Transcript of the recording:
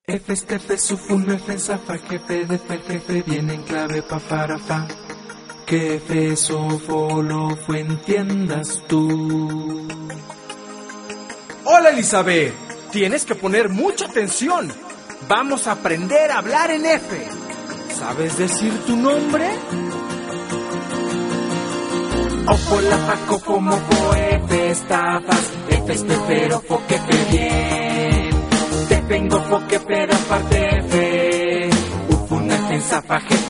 F, estefe, sufun, F, zafa, jefe, defe, jefe, viene en clave, pa, para, fa. Que F, sofo, lo, fue, entiendas tú. Hola Elizabeth, tienes que poner mucha atención. Vamos a aprender a hablar en F. ¿Sabes decir tu nombre? Ofo, la, fa, cofo, mofo, F, estafas, F, estefero, fo, que fe, bien. Te vengo, fo, que pero aparte F. Ufuna, F, zafa, jefe,